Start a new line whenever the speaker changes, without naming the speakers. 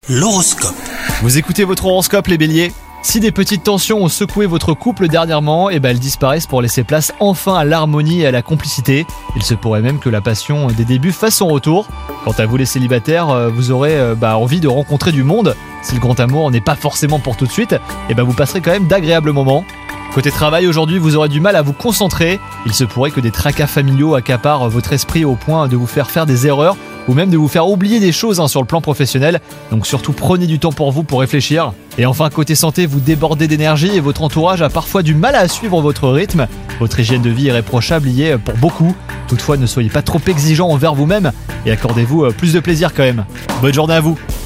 L'horoscope.
Vous écoutez votre horoscope les béliers ? Si des petites tensions ont secoué votre couple dernièrement, elles disparaissent pour laisser place enfin à l'harmonie et à la complicité. Il se pourrait même que la passion des débuts fasse son retour. Quant à vous les célibataires, vous aurez envie de rencontrer du monde. Si le grand amour n'est pas forcément pour tout de suite, vous passerez quand même d'agréables moments. Côté travail, aujourd'hui, vous aurez du mal à vous concentrer. Il se pourrait que des tracas familiaux accaparent votre esprit au point de vous faire des erreurs ou même de vous faire oublier des choses sur le plan professionnel. Donc surtout, prenez du temps pour vous pour réfléchir. Et enfin, côté santé, vous débordez d'énergie et votre entourage a parfois du mal à suivre votre rythme. Votre hygiène de vie irréprochable y est pour beaucoup. Toutefois, ne soyez pas trop exigeant envers vous-même et accordez-vous plus de plaisir quand même. Bonne journée à vous!